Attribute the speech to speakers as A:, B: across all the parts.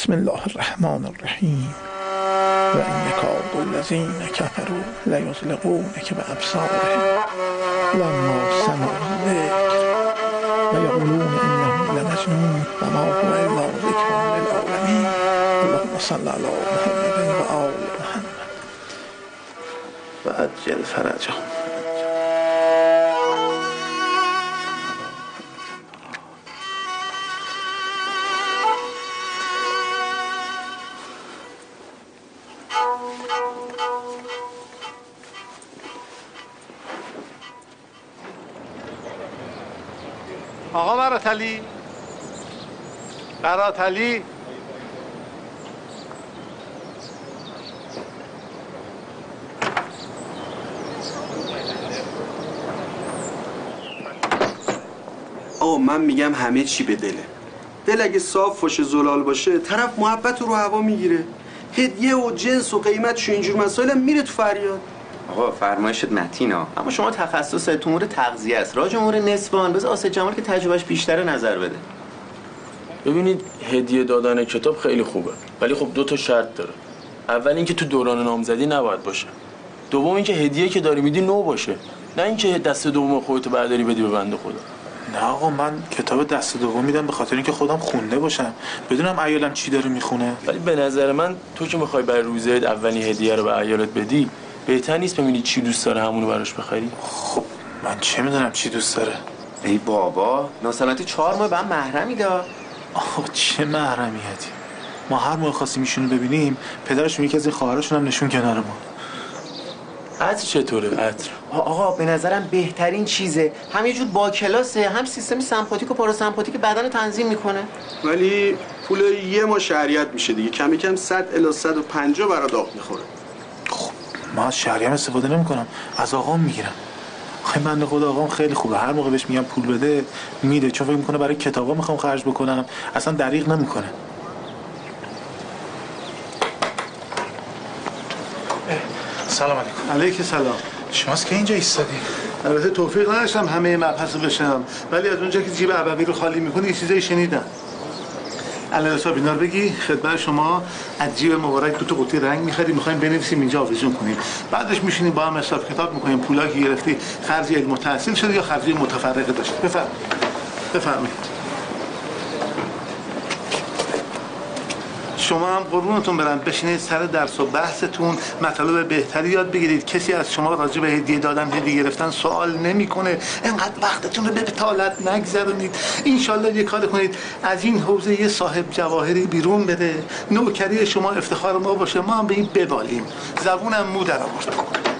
A: بسم الله الرحمن الرحیم و ان یکاد الذین کفروا لیزلقونک بابصارهم لما سمعوا الذکر و یقولون انه لمجنون و ما هو الا ذکر للعالمین اللهم صل علی محمد و آل محمد و عجل فرجهم.
B: آقا براتلی
C: آقا من میگم همه چی به دله. دل اگه صاف باشه زلال باشه طرف محبت رو هوا میگیره. هدیه و جنس و قیمت اینجور مسائل میره تو فریاد.
D: آقا فرمایشت متینا، اما شما تخصص تو امور تغذیه است. راجع امور نسبان بذار آسد جمال که تجربهش بیشتره نظر بده.
E: ببینید هدیه دادن کتاب خیلی خوبه، ولی خب 2 تا شرط داره. اول اینکه تو دوران نامزدی نباید باشه. دوم اینکه هدیه که داری میدی نو باشه، نه اینکه دست دوم خودتو برداری بدی به بنده خدا.
A: نه آقا من کتاب دست دوم میدم به خاطر اینکه خودم خونده باشم، بدونم عیالم چی داره میخونه.
E: ولی به نظر من تو که میخوای برای روزه اولین هدیه رو به عیالت بدی، بهتر نیست ببینی چی دوست داره همونو براش بخری؟
A: خب من چه میدونم چی دوست داره؟
D: ای بابا ناسلامتی 4 ماه به هم محرمی دا.
A: آخه چه محرمیتی؟ ما هر موقع خواستیم ایشونو ببینیم پدرشون یکی از این خواهراشون هم نشون کنار ما.
E: عطر چطوره؟ عطر
D: آقا به نظرم بهترین چیزه، هم یه جور با کلاسه، هم سیستم سمپاتیک و پاراسمپاتیک بدن تنظیم میکنه.
C: ولی پول یه ماه شهریت میشه دیگه، کمی کم 100 الی 150 برا داغ میخوره.
A: خب من از شهریم استفاده نمیکنم، از آقام میگیرم. خیلی بنده خدا آقام خیلی خوبه، هر موقع بهش میگم پول بده میده، چون فکر میکنه برای کتابا میخوام خرج بکنم، اصلا دریغ نمیکنه. سلام علیکم.
F: علیک سلام.
A: شماست که اینجا ایستادی؟
F: البته توفیق نداشتم همه مبحث رو بشنم، ولی از اونجا که جیب عبوی رو خالی میکنی یه چیزایی شنیدم. علیرضا بینا رو بگی خدمت شما از جیب مبارک 2 تا قوطی رنگ می‌خریم، می‌خوایم بنویسیم اینجا آویزون کنیم، بعدش میشینیم با هم حساب کتاب می‌کنیم پولا که گرفتی خرج علم التحصیل شده یا خرج متفرقه داشت. بفرمایید. شما هم قربونتون برم بشینید سر درس و بحثتون، مطالب بهتری یاد بگیرید. کسی از شما راجع به هدیه دادن هدیه گرفتن سوال نمیکنه. انقدر وقتتون رو به بتالت نگذرونید. انشالله یه کار کنید از این حوزه یه صاحب جواهری بیرون بده، نوکری شما افتخار ما باشه، ما هم به این ببالیم. زبونم مو در آورد.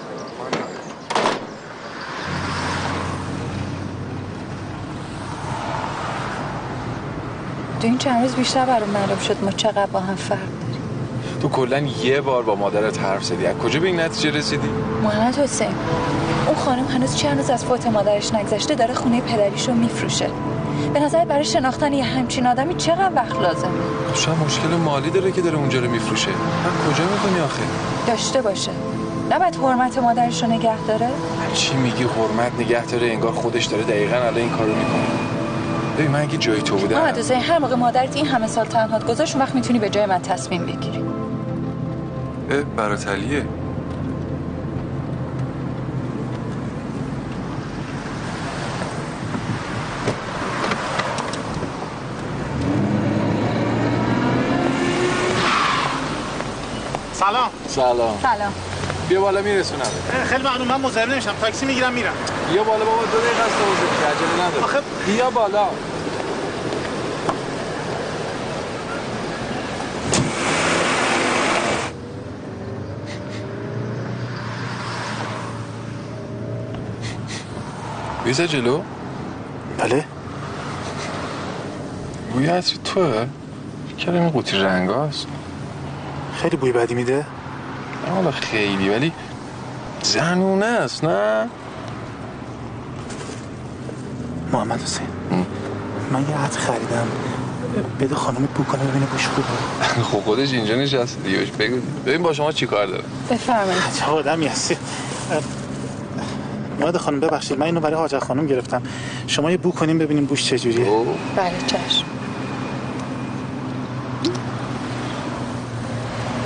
G: تو این چند روز بیشتر برام معلوم شد ما چقدر با هم فرق داریم.
H: تو کلاً یه بار با مادرت حرف زدی، از کجا به این نتیجه رسیدی؟
G: محمد حسین، اون خانم هنوز چند روز از فوت مادرش نگذشته داره خونه پدریشو میفروشه. به نظر برای شناختن یه همچین آدمی چقدر وقت لازمه؟
H: خب شاید مشکل مالی داره که داره اونجا رو میفروشه. من کجا میکنی آخه؟
G: داشته باشه. نباید حرمت مادرشو نگه داره؟
H: چی میگی حرمت نگه داره؟ انگار خودش داره دقیقاً الان این کارو میکنه. ببین من اگه جای تو بودم
G: محمد حسین، هر موقع مادرت این همه سال تنهات گذاشت اون وقت میتونی به جای من تصمیم بگیری.
H: براتلیه.
B: سلام.
H: بیا بالا میرسونم.
B: خیلی ممنون، من مزاحم نمیشم، تاکسی میگیرم میرم.
H: بیا بالا بابا، 2 دقیقه است تو عجله نداره.
B: آخه
H: بیا بالا. بیزا جلو؟
A: بله.
H: بوی عطر توه؟ فکر این قوطی رنگ هاست.
A: خیلی بوی بدی میده؟
H: نه حالا خیلی، ولی زنونه است نه؟
A: محمد حسین من یه عطر خریدم، بده خانم بو کنه ببینه بوش خوبه.
H: خب خودش اینجا نشسته دیگه، بگو ببین با شما چی کار داره.
G: بفرمایید.
A: چه آدمی هستی. محمد خانم ببخشید من اینو برای حاجت خانم گرفتم، شما یه بو کنیم ببینیم بوش چجوریه.
G: بله چشم.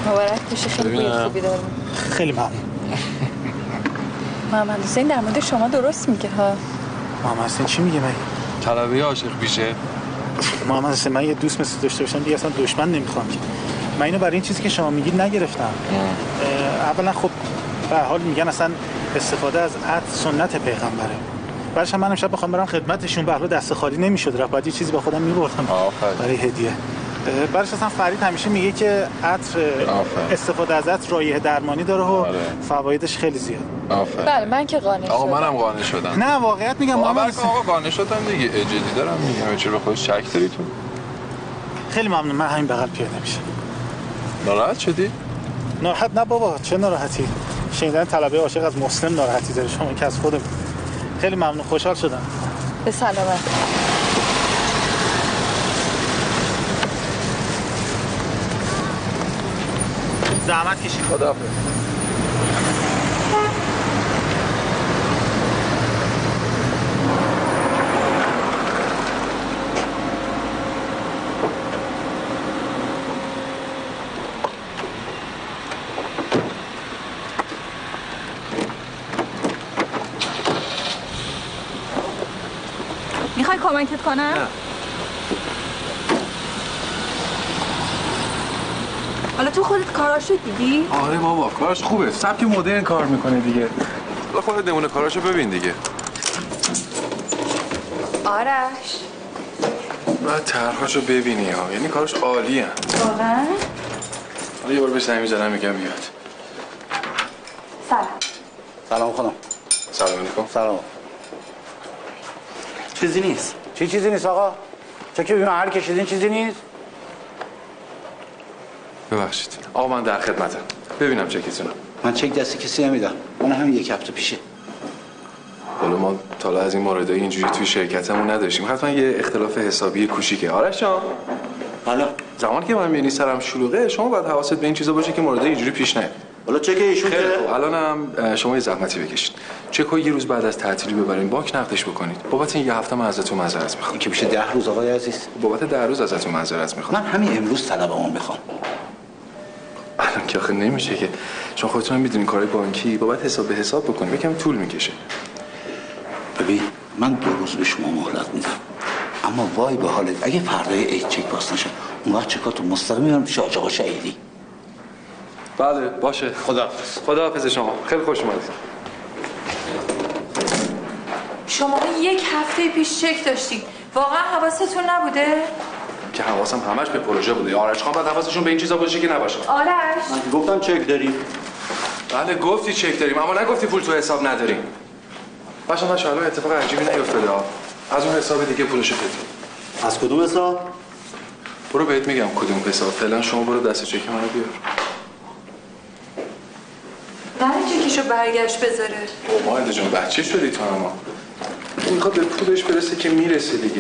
G: مبارک بشه، خیلی بوی خوبی داره.
B: خیلی ممنون.
G: محمد حسین در مورد شما درست میگه ها.
B: محمد حسین چی میگه مگه؟
H: طلبه عاشق بیشه.
B: محمد حسین من یه دوست مثل داشته باشم دیگه اصلا دشمن نمیخوام که. من اینو برای این چیزی که شما میگید نگرفتم. اولا خب به هر حال میگن اصلا استفاده از عطر سنت پیغمبره. بعدش من امشب بخوام برم خدمتشون، به هر حال دست خالی نمیشد رفت، باید یه چیزی با خودم میبردم برای هدیه. بعدش اصلا فرید همیشه میگه که عطر استفاده از عطر رایحه درمانی داره و فوایدش خیلی زیاد.
G: بله من که قانع شدم.
H: آقا منم قانع شدم.
B: نه واقعیت میگم
H: آقا قانع شدم دیگه. جدی دارم میگم. چرا به خودت شک داری تو؟
B: خیلی ممنون. من همین بغل پیاده میشم.
H: ناراحت شدی؟
B: ناراحت نه بابا، چه ناراحتی؟ شنیدن طلبه عاشق از مسلم ناراحتی داره، شما که از خودم. خیلی ممنون، خوشحال شدم.
G: به سلامت.
B: زحمت کشید.
H: خداحافظ.
G: میخوای کمکت کنم؟
H: نه.
G: حالا تو خودت کاراشو دیدی؟
H: آره بابا کارش خوبه. سبک مدرن کار میکنه دیگه. حالا خودت نمونه کاراشو ببین دیگه.
G: آرش
H: باید طرحاشو ببینی ها. یعنی کارش عالیه.
G: واقعا؟
H: حالا یه بار بهش زنگ میزنم میگم بیاد.
G: سلام.
B: سلام خانم.
H: سلام علیکم.
B: سلام. چیزی نیست. چیزی نیست آقا؟ چه که هر کشیدین چیزی نیست؟
H: ببخشید آقا من در خدمتم. ببینم چکتونم.
I: من چک دست کسی نمیدم. اون همین یک هفته پیشه.
H: حالا ما تا از این موردای اینجوری توی شرکتمون نداشتیم. حتما یه اختلاف حسابی کوچیکه. آرش جان.
I: حالا
H: زمانی که من میبینی سرم شلوغه، شما باید حواست به این چیزا باشه که موردای اینجوری پیش نیاد.
I: حالا چک ایشون
H: خیلی خوب. الانم شما یه زحمتی بکشید. چکو یه روز بعد از تعطیلی ببرین بانک نقدش بکنید. بابت این یه هفته من ازتون معذرت میخوام.
I: که میشه 10 روز آقای عزیز.
H: بابت 10 روز ازتون معذرت میخوام.
I: من همین امروز طلبمو میخوام.
H: الان که آخه نمیشه که چون خودتون میدونین کارهای بانکی بابت حساب به حساب بکنید یکم طول میکشه.
I: ببین من 2 روز به شما مهلت میدم. اما وای به حالت اگه فردای عید چک باز نشه اون وقت چکاتو مستقیم میارم پیش آقا شهیدی.
H: بله باشه.
I: خداحافظ.
H: خداحافظ شما. خیلی خوش اومدید.
G: شما یک هفته پیش چک داشتید. واقعا حواستون نبوده؟
H: که حواسم همش به پروژه بوده. آرش خان بعد حواسشون به این چیزا باشه که نباشه.
G: آرش
I: من گفتم چک داریم.
H: بله گفتی چک داریم اما نگفتی پول تو حساب نداریم. باشه من شاید اتفاق عجیبی نیفتاده ها. از اون حساب دیگه پولشو بدید.
I: از کدوم حساب؟
H: برو بهت میگم کدوم حساب. فعلا شما برو دست چک منو بیار.
G: برای چکیشو برگشت بذاره.
H: او مایده جون بچه شدی تو اما. این میخواد به پولش برسه که میرسه دیگه.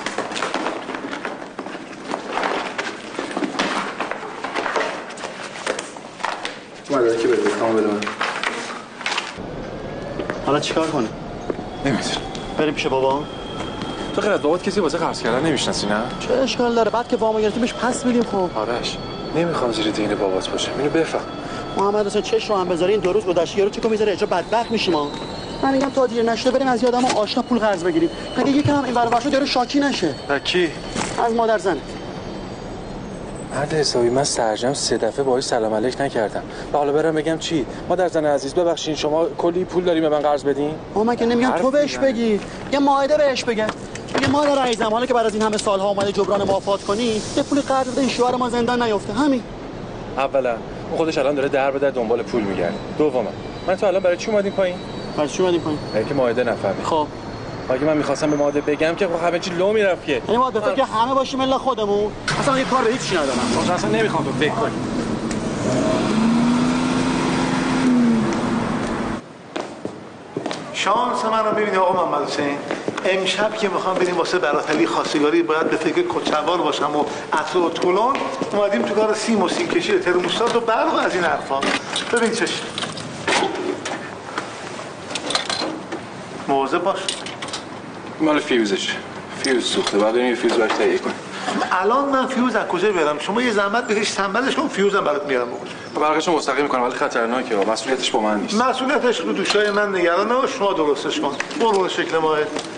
H: مدرکی بده بخوام بده من.
I: حالا چیکار کنه؟
H: نمیدونم.
I: بریم پیش بابام؟
H: تو غیر از بابات کسی واسه قرض کردن نمیشناسی نه؟
I: چه اشکال داره؟ بعد که وامو گرفتیم بهش پس میدیم. خب
H: آرش نمیخوام زیر دین بابات باشه. اینو بفهم.
I: محمد حسین چش رو هم بذاری این 2 روز گذشته یارو چیکو میذاره اجا بدبخت میشیم ما. من میگم تا دیر نشده بریم از یادم آشنا پول قرض بگیریم. اگه یکم هم این ور ور شد یارو شاکی نشه.
H: کی؟
I: از مادر زن.
H: مرد حسابی من سرجم 3 دفعه باهاش سلام علیک نکردم. و حالا برم بگم چی؟ مادر زن عزیز ببخشید شما کلی پول داریم به من قرض بدین؟
I: من که نمیگم تو بهش بگی. یه مائده بهش بگه. یه مادر عزیزم حالا که بعد از این همه سالها اومده جبران مافات کنی، یه پول قرض بده این شوهر ما زندان نیفته. همین.
H: اولا اون خودش الان داره در به در دنبال پول میگرده. دوما من تو الان برای چی اومدیم پایین؟
I: برای چی اومدیم پایین؟
H: که مائده نفهمی.
I: خب
H: اگه من می‌خواستم به ماده بگم که خب همه چی لو میرفت که.
I: یعنی ما به فکر همه باشیم الا خودمون. اصلا یه کار به هیچ چی ندارم.
H: اصلا نمیخوام تو فکر کنی.
F: شانس من رو ببینید آقا محمد حسین. امشب که میخوام بریم واسه براتلی خواستگاری باید به فکر کچلوار باشم و عطر و طولون. اومدیم تو کار سیم و سیم کشی ترموستات و برق از این حرفا. ببین چش مواظب باش.
H: مال فیوزش. فیوز سوخته بعد این فیوز باش تهیه کن.
F: الان من فیوز از کجا بیارم؟ شما یه زحمت بکش تنبلش کن، فیوزم برات میارم بگو.
H: برقشو مستقیم میکنم ولی خطرناکه، مسئولیتش با من نیست.
F: مسئولیتش رو دوشای من نگران نباش، شما درستش کن. برو شکل ماه.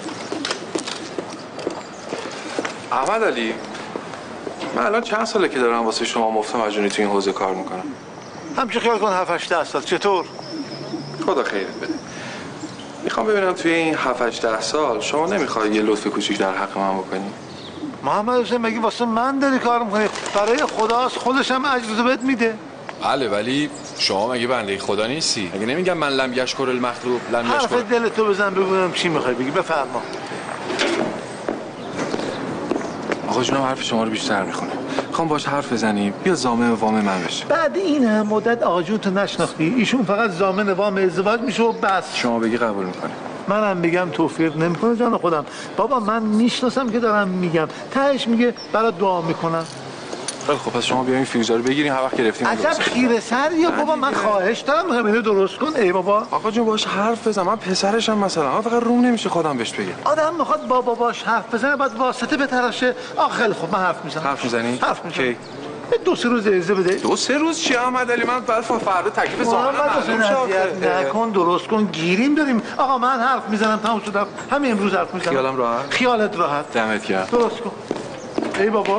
H: احمد علی، من الان چند ساله که دارم واسه شما مفت مجونی تو این حوزه کار میکنم؟
F: همچه خیال کن 7-8 سال. چطور؟
H: خدا خیرت بده. میخوام ببینم توی این 7-8 سال شما نمیخوای یه لطف کوچیک در حق من بکنی؟
F: محمد حسین مگه واسه من داری کار میکنی؟ برای خداست، خودش هم اجرتو بهت میده.
H: بله ولی شما مگه بنده خدا نیستی؟ مگه نمیگم من لم یشکر المخلوق لم یشکر؟
F: حرف دلتو بزن ببینم چی میخوای بگی، بفرما.
H: آقا جونم حرف شما رو بیشتر میخونه. میخوام باش حرف بزنیم بیا ضامن وام من بشه.
F: بعد این هم مدت آقا جون تو نشناختی، ایشون فقط ضامن وام ازدواج میشه و بس.
H: شما بگی قبول میکنه.
F: منم بگم توفیق نمیکنه جان خودم. بابا من میشناسم که دارم میگم، تهش میگه برات دعا میکنم.
H: خیلی خب پس شما بیاین فیوزا رو بگیریم، هر وقت گرفتیم
F: عجب خیره سر یا بابا، من خواهش دارم اینو درست کن. ای بابا
H: آقا جون باش حرف بزن، من پسرشم مثلا، من فقط روم نمیشه خودم بهش بگم.
F: آدم میخواد بابا باش حرف بزنه بعد واسطه بتراشه. خیلی خب من حرف میزنم.
H: حرف میزنی؟
F: حرف میزنم.
H: کی؟
F: 2-3 روز اجازه بده.
H: 2-3 روز چی احمد علی؟ من بعد فردا تکلیف ضامن
F: نکن، درست کن، گیریم داریم. آقا من حرف میزنم تموم شد. همین امروز حرف میزنم.
H: خیالم راحت.
F: خیالت راحت.
H: دمت گرم.
F: درست کن. ای بابا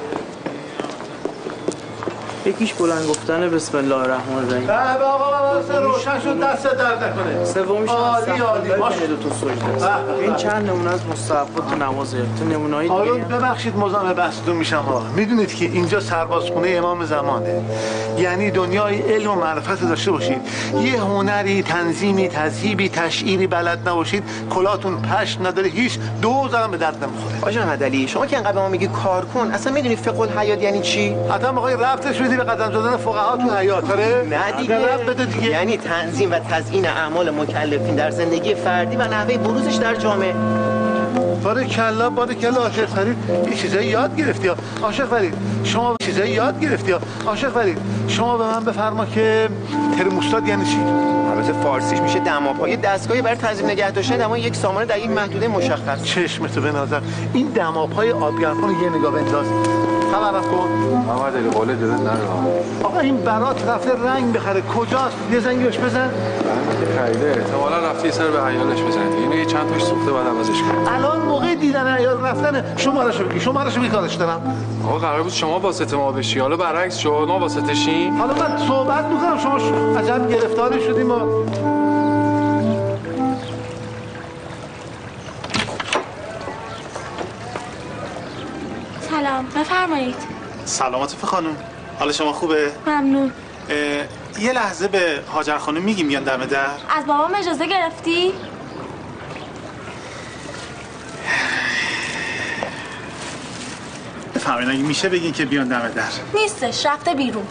J: یکیش بلند گفتن بسم الله الرحمن الرحیم.
F: به آقا روشن شد، دست درد نکنه.
J: سومیش
F: عالی باش.
J: دو تا سجده. این چند نمونه از مستحبات تو نمازه. تو نمونه‌های دیگه.
F: حالا ببخشید مزاحم بحثتون میشم ها. میدونید که اینجا سربازخونه امام زمانه. یعنی دنیای علم و معرفت داشته باشید. یه هنری، تنظیمی، تذهیبی، تشعیری بلد نباشید، کلاتون پشت نداره، هیچ دوزارم به درد نمیخوره.
D: آقا احمد علی شما که انقدر به ما میگی کار کن، اصلا میدونی فقه الحیات یعنی چی؟
F: حتما آقای ربطش بدی به قدم زدن فقها تو حیات.
D: نه دیگه. یعنی تنظیم و تزیین اعمال مکلفین در زندگی فردی و نحوه بروزش در جامعه.
F: بارکلا عاشق فرید یه چیزایی یاد گرفتی ها. عاشق فرید شما چیزایی یاد گرفتی ها. عاشق فرید شما به من بفرما که ترموستات یعنی چی؟
D: البته فارسیش میشه دماپا، یه دستگاهی برای تنظیم نگه داشتن دمای یک سامان در یک محدوده مشخص.
F: چشمتو بنازم. این دماپای آبگرم‌ها رو یه نگاه بنداز. خبر کن.
H: محمد علی قول دادن نره.
F: آقا این برات رفته رنگ بخره، کجاست؟ یه زنگ بهش بزن.
H: خیلی احتمالاً رفتی سر به عیالش بزنه. اینو یه چند تاش سوخته بعد عوضش کنه.
F: الان موقع دیدن عیال رفتن شمارهشو بگی. شمارهشو بگی کارش دارم.
H: آقا قرار بود شما واسطه ما بشی، حالا برعکس شما واسطه شین.
F: حالا من صحبت می‌کنم شما عجب گرفتاری شدیم ما.
K: سلام، بفرمایید.
B: سلامت خانم، حال شما خوبه؟
K: ممنون.
B: یه لحظه به هاجر خانم میگیم بیان دم در.
K: از بابام اجازه گرفتی؟
B: بفرمایید اگه میشه بگین که بیان دم در.
K: نیستش، رفته بیرون.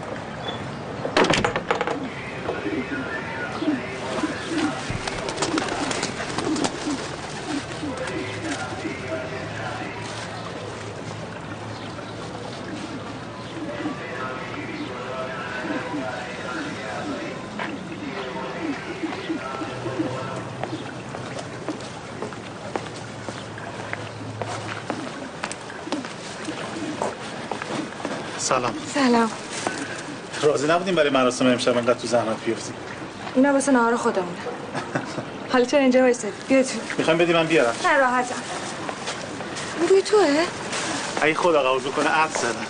G: سلام.
B: راضی نبودیم برای مراسم امشب انقدر تو زحمت بیفتیم.
G: اینا واسه نهار خودمونه. حالا چرا اینجا وایسادی؟ بیا تو.
B: میخوایم بدی من بیارم.
G: نه راحتم. این بوی توه؟
B: اگه خدا قبول بکنه عقد زدن.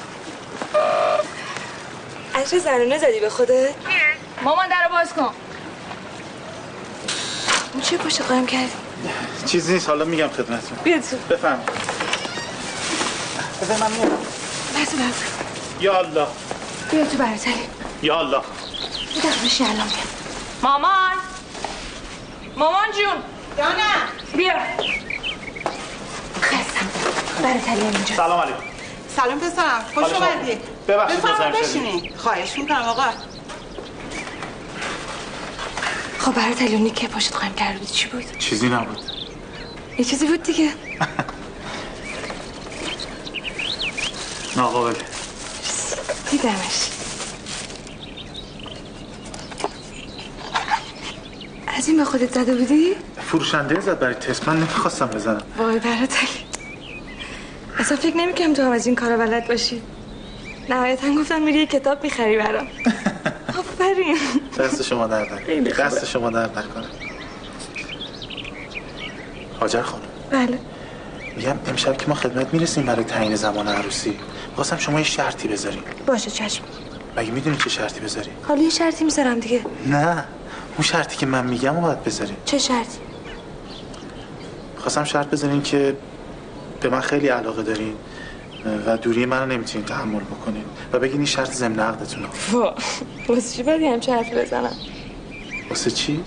G: عشق زنونه زدی به خودت؟
K: مامان درو باز کن.
G: اون چیه پشت قایم کردی؟
B: چیزی نیست، حالا میگم خدمتتون.
G: بیا تو.
B: بفهم. بذار من میام.
G: بس.
B: یا الله.
G: بیا تو برتلی.
B: یا الله.
G: یه دقیقه بشی الان میام.
K: مامان جون.
G: جانم.
K: بیا.
G: خستم. برتلی اینجا.
B: سلام علیکم.
L: سلام پسرم، خوش اومدی.
B: ببخشید
L: بفرمایید بشینید. خواهش میکنم آقا.
G: خب برتلی اونی که پشت قایم کرده بودی چی بود؟
B: چیزی نبود.
G: یه چیزی بود دیگه.
B: ناقابل.
G: دیدمش. از این به خودت زده بودی؟
B: فروشنده زد برای تست، من نمیخواستم بزنم.
G: وای برتلی.
M: اصلا فکر نمی‌کردم تو هم از این کارا بلد باشی. نهایتاً گفتم میری یه کتاب می‌خری برام. آفرین.
B: دست شما درد نکنه. دست شما درد نکنه. هاجر خانم.
M: بله.
B: میگم امشب که ما خدمت میرسیم برای تعیین زمان عروسی، خواستم شما یه شرطی بذاریم.
M: باشه چشم.
B: مگه میدونی چه شرطی بذاری؟
M: حالا یه شرطی میذارم دیگه.
B: نه، اون شرطی که من میگم رو باید بذاریم.
M: چه شرطی؟
B: خواستم شرط بذارین که به من خیلی علاقه دارین و دوری منو نمیتونین تحمل بکنین و بگین این شرط ضمن عقدتونه.
M: واسه چی باید همچه حرفی بزنم؟
B: واسه چی؟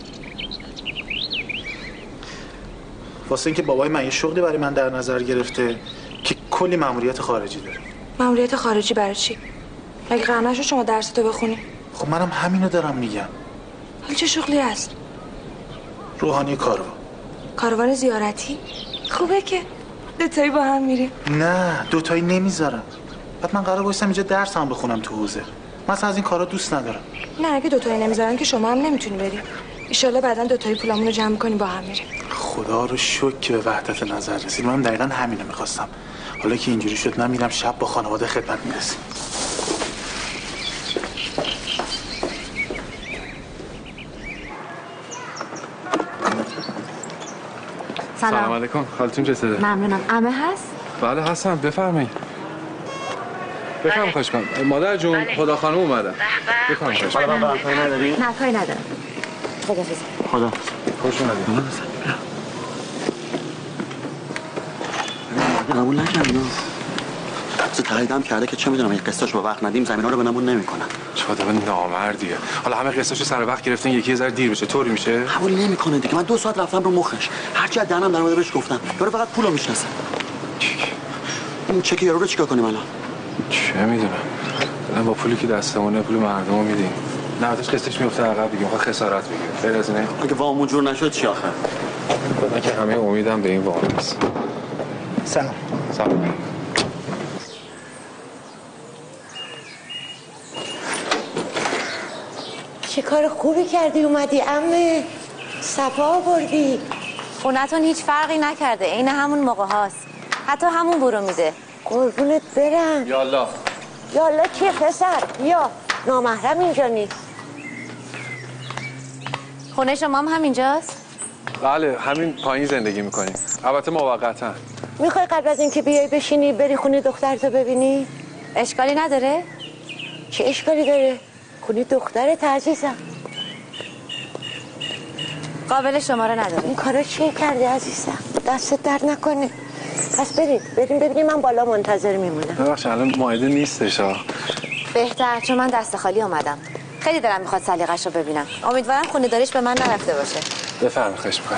B: واسه اینکه بابای من یه شغلی برای من در نظر گرفته که کلی مأموریت خارجی داره.
M: مأموریت خارجی برای چی؟ مگه قرار نشد شما درستو بخونی؟
B: خب منم همینو دارم میگم.
M: حالا چه شغلی هست؟
B: روحانی کاروان.
M: کاروان زیارتی؟ خوبه که دوتایی با هم میریم.
B: نه، دوتایی نمیذارم. بعد من قرار بایستم اینجا درس هم بخونم تو حوزه. من اصلا از این کارا دوست ندارم.
M: نه اگه دوتایی نمیذارن که شما هم نمیتونی بری. ایشالله بعدا دوتایی پولامون رو جمع کنیم با هم میریم.
B: خدا رو شکر که به وحدت نظر رسید. من دقیقاً همینو میخواستم. حالا که اینجوری شد من میرم شب با خانواده خدمت میرسیم.
H: سلام علیکم. حالتون چطوره؟
G: ممنونم. عمه هست؟
H: بله هستم. بفرمایید. بفرمایید. خوش کنم. مادر جون خدا خانم اومدن. بفرمایید. خوش کنم.
G: نه کاری ندارم. خداحافظ.
B: خدا.
H: خوش اومدید.
N: قبول نکردن. تاییدم کرده که چه میدونم این قسطاش با وقت ندیم زمینا رو به نمون نمیکنن.
H: چه آدم نامردیه. حالا همه قسطاشو سر وقت گرفتن، یکی یه ذره دیر بشه طوری میشه.
N: قبول نمیکنه دیگه. من 2 ساعت رفتم رو مخش. هر چی از دهنم در اومده بهش گفتم. یارو فقط پولو میشناسه. این چک یارو رو چیکار کنیم الان؟
H: چه میدونم. الان با پولی که دستمونه پول مردمو میدیم. نهایتش قسطش میفته عقب دیگه. میخواد خسارت بگیره. غیر از اینه
N: اگه وامون جور نشد چی آخر؟
H: بعدا که همه امیدم به این وام است.
B: سلام.
H: سلام.
O: چه کار خوبی کردی اومدی عمه. صفا آوردی.
G: خونتون هیچ فرقی نکرده. عین همون موقع هاست. حتی همون برو میده.
O: قربونت برم.
H: یالا.
O: یالا چیه پسر؟ یا نامحرم اینجا نیست.
G: خونه شما هم همینجاست؟
H: بله همین پایین زندگی میکنیم. البته موقتا.
O: میخوای قبل از اینکه بیای بشینی بری خونه دخترتو ببینی؟
G: اشکالی نداره؟
O: چه اشکالی داره؟ خونه دخترت عزیزم.
G: قابل شماره نداره.
O: این کارا چی کردی عزیزم؟ دستت درد نکنه. پس بریم ببینیم. من بالا منتظر میمونم.
H: ببخشید الان مائده نیستش ها.
G: بهتر چون من دست خالی اومدم. خیلی دلم میخواد سلیقه‌شو ببینم. امیدوارم خونه داریش به من نرفته باشه.
H: بفرمایید. خوش می‌کنم.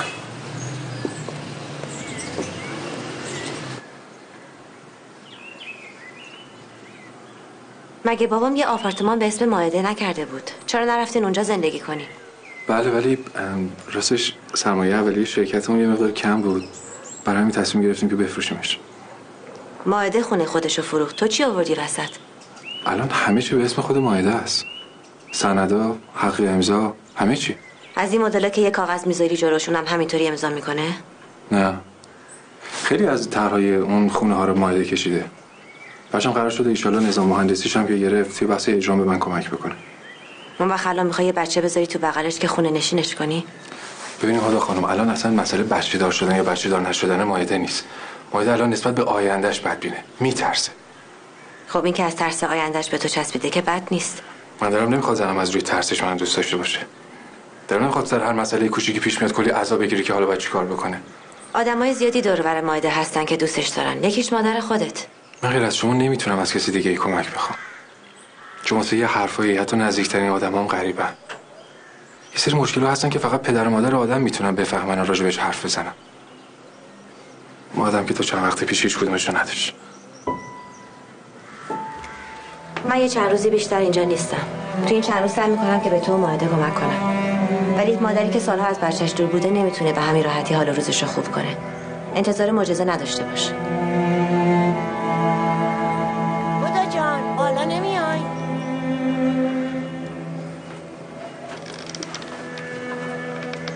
P: مگه بابام یه آپارتمان به اسم مائده نکرده بود؟ چرا نرفتین اونجا زندگی کنین؟
H: بله ولی راستش سرمایه اولیه شرکتمون یه مقدار کم بود. برای همین تصمیم گرفتیم که بفروشیمش.
P: مائده خونه خودشو فروخت. تو چی آوردی وسط؟
H: الان همه چی به اسم خود مائده است. سندا، حق امضا، همه چی.
P: از این مدل‌ها که یه کاغذ میذاری جلوشون هم همینطوری امضا میکنه؟
H: نه. خیلی از طرحهای اون خونه ها رو مائده کشیده. بچه‌م قرار شده ان شاءالله نظام مهندسیش هم که گرفت توی بحث اجرام به من کمک بکنه.
P: اون وقت الان میخوای یه بچه بذاری تو بغلش که خونه نشینش کنی؟
H: ببینید خدا خانم الان اصلا مسئله بچه دار شدن یا بچه دار نشدن مائده نیست. مائده الان نسبت به آیندهش بدبینه. میترسه.
P: خب این که از ترس آیندهش به تو چسبیده که بد نیست.
H: من دارم نمیخواد زنم از روی ترسش من دوست داشته باشه. دارم نمیخواد سر هر مسئله کوچیکی پیش میاد کلی عذاب بگیری که حالا باید چیکار بکنه.
P: آدمای زیادی دور و بر مائده هستن که دوستش دارن. یکیش مادر خودت.
H: من غیر از شما نمیتونم از کسی دیگه ای کمک بخوام. چون واسه یه حرفایی حتی نزدیکترین آدمام غریبن. یه سری مشکلات هستن که فقط پدر و مادر آدم میتونن بفهمن و راجبش حرف بزنن. ما آدم که تو چند وقت پیش هیچ کدومش رو نداشت.
P: من یه چند روزی بیشتر اینجا نیستم. تو این چند روز سعی میکنم که به تو و مائده کمک کنم. ولی مادری که سالها از بچه‌ش دور بوده نمیتونه به همین راحتی حال روزش رو خوب کنه. انتظار معجزه نداشته باش.
O: خدا جان بالا نمیای؟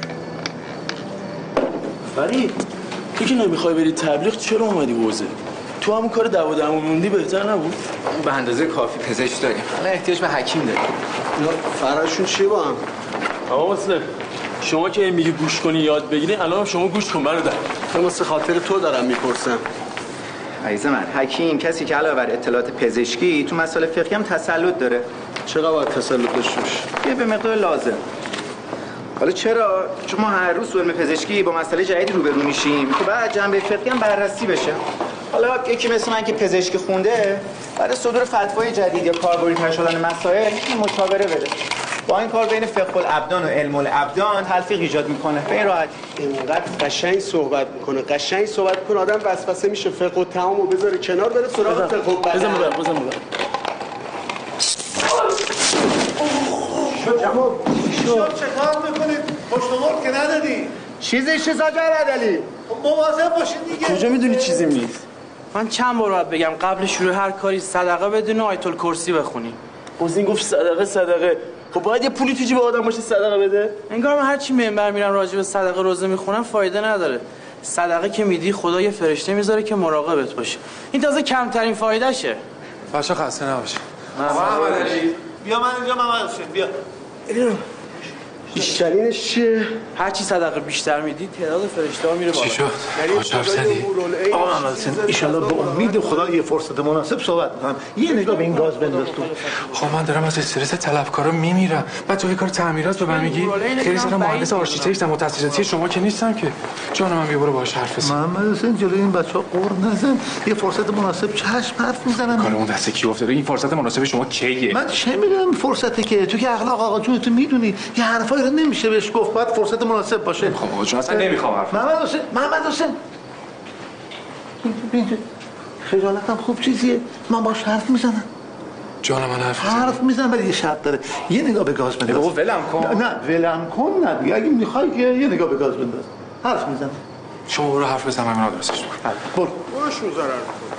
E: فرید تو که نمیخوای بری تبلیغ چرا اومدی حوزه؟ تو همون کار دعوا موندی بهتر نبود؟
H: به اندازه کافی پزشک داریم، الان احتیاج به حکیم داریم.
C: اینا فرقشون چیه با هم؟
E: آقا مسلم شما که میگی گوش کنی یاد بگیری، الان شما گوش کن برادر.
C: من واسه خاطر تو دارم میپرسم.
D: عزیز من، حکیم کسی که علاوه بر اطلاعات پزشکی تو مسائل فقهی هم تسلط داره.
C: چقدر باید تسلط داشته باشه؟
D: یه به مقدار لازم. حالا چرا؟ چون ما هر روز تو علم پزشکی با مسئله جدیدی روبرو میشیم که بعد جنبه فقهی هم بررسی بشه. حالا یکی مثل من که پزشکی خونده، برای صدور فتوای جدید یا کاربردتر شدن مسائل مشاوره بده. با این کار بین فقه الابدان و علم الابدان تلفیق ایجاد میکنه. به این راحتی.
C: اینقدر قشنگ صحبت میکنه، آدم وسوسه میشه فقه و تمامو بذاره کنار بره سراغ فقه و
E: بزن
F: شد چه کار میکنید؟ پشت که ندادی؟
C: چیزی زاجر عدلی.
F: مواظب باشید دیگه.
J: کجا میدونی چیزی نیست؟ من چند بار باید بگم قبل شروع هر کاری صدقه بدون آیت الکرسی بخونی.
E: حسین گفت صدقه. خب باید یه پولی تو جیب آدم باشه صدقه بده؟
J: انگار من هر چی منبر میرم راجع به صدقه روزه میخونم فایده نداره. صدقه که میدی خدا یه فرشته میذاره که مراقبت باشه. این تازه کمترین فایدهشه.
H: بچا خسته نباشید.
F: محمد علی بیا من اینجا محمد حسین بیا.
C: بیشترینش چیه؟
J: هر چی صدقه بیشتر میدی تعداد فرشته‌ها میره بالا.
H: چی شد؟ کاش حرف زدی؟
F: آقا محمد حسین ایشالله به امید خدا یه فرصت مناسب صحبت می‌کنم. یه نگاه به این گاز بنداز تو.
H: خب من دارم از استرس طلبکارا میمیرم. بعد تو یه کار تعمیرات به من میگی؟ خیلی سر مهندس آرشیتکتم و تأسیساتی شما که نیستم که. جان من بیا برو باهاش حرف بزن.
F: محمد حسین جلوی این بچه‌ها قور نزن. یه فرصت مناسب چشم حرف میزنم.
H: کار اون دست کی افتاده؟ این فرصت مناسب شما کیه؟
F: من چه میدونم فرصتی که تو که اخلاق آقا جون تو میدونی. یه حرفایی رو نمیشه بهش گفت. بعد فرصت مناسب باشه.
H: خب آقا جون اصلا نمیخوام حرف.
F: محمد حسین خجالتم خوب چیزیه. من باش حرف میزنم.
H: جان من
F: حرف میزنم ولی یه شرط داره. یه نگاه به گاز بنداز.
H: بابا ولم کن.
F: نه ولم کن نه دیگه. اگه میخوای که یه نگاه به گاز بنداز. حرف میزنم.
H: شما برو حرف بزن من درستش میکنم.
F: برو.
C: برو ضرر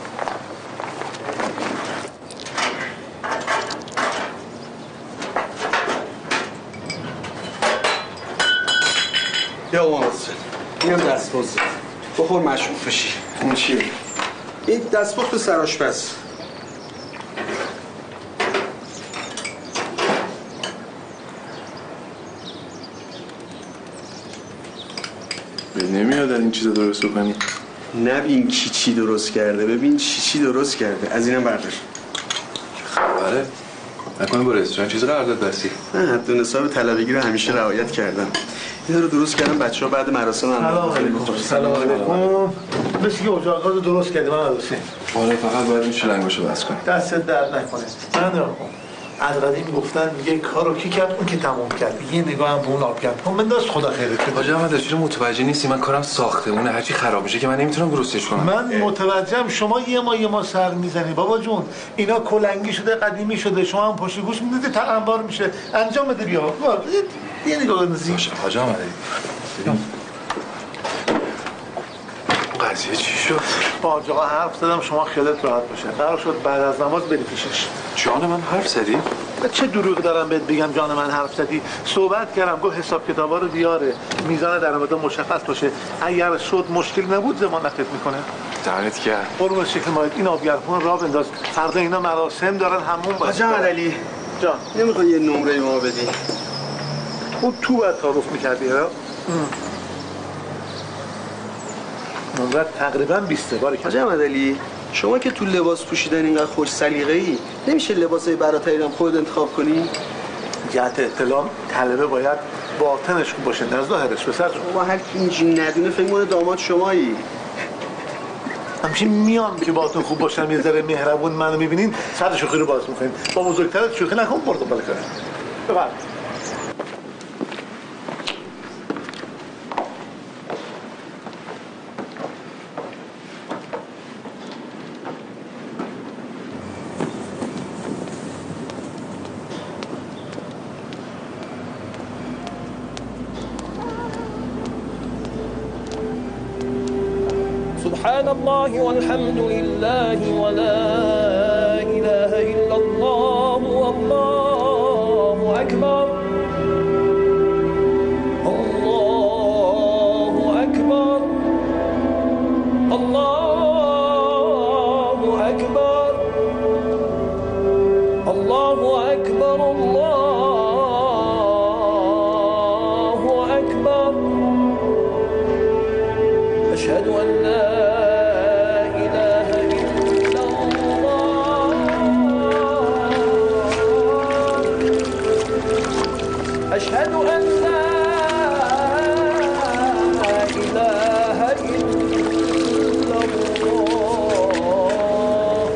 C: یا واسه اینم دستپخت بخور مشروب بشی.
N: این چیه؟
C: این دستپخت سرآشپز.
E: نمیاد این چیزا درست کنی.
C: نبین کی چی درست کرده، ببین چی درست کرده. از اینم بردار.
H: خبره؟ نکنه با رستوران چیز قرارداد بستی؟
C: نه حد و نصاب طلبگی رو همیشه رعایت کردم. این رو درست کردم بچه‌ها بعد مراسم
F: سلام علیکم. مثل که اجاقات رو درست کردی من حسین.
H: آره فقط باید این شلنگاشو بس کنی.
F: دستت درد نکنه. من نگاه کن. از قدیم گفتن میگه کارو کی کرد اون که تموم کرد. یه نگاه هم به اون آب کرد. من دست خدا خیرت بده.
H: حاج احمد چرا متوجه نیستی؟ من کارم ساختمونه، هرچی خراب میشه که من نمیتونم درستش کنم.
F: من متوجهم. شما یه ما سر میزنی بابا جون. اینا کلنگی شده، قدیمی شده. شما هم پشت گوش میدید تلمبار میشه. انجام بده بیا. یه نگاه بندازی.
H: باشه حاج احمد. قضیه چی شد؟
F: با آقا حرف زدم شما خیالت راحت باشه. قرار شد بعد از نماز بری پیشش.
H: جان من حرف زدی؟
F: چه دروغ دارم بهت بگم جان من حرف زدی. صحبت کردم گفت حساب کتابا رو بیاره. میزان درآمد مشخص باشه. اگر شد مشکل نبود ضمانتت میکنه.
H: دمت گرم.
F: قربون شکل ماید این آبگرمون راه بنداز. فردا اینا مراسم دارن همون باشه.
C: حاج علی
F: جان
C: نمیخوای یه نمره ما بدی؟
F: اون تو باید تعارف میکردی ها؟ نمره تقریبا 20 باری
C: حاج علی شما که تو لباس پوشیدن اینقدر خوش سلیقه‌ای نمیشه لباسای براتری هم خود انتخاب کنی؟
F: جهت اطلاع طلبه باید باطنش خوب باشه نه ظاهرش. پسر جون
C: بابا هر کی اینجوری ندونه فکر کنه داماد شمایی.
F: همچین میام که باطن خوب باشم یه ذره مهربون منو میبینین سر شوخی رو باز میکنین. با بزرگترت شوخی نکن برو بالا کنه. بفرمایید.
Q: سبحان الله والحمد لله ولا إله إلا الله والله أكبر الله أكبر الله أشهد أن لا إله إلا الله أشهد أن لا إله إلا الله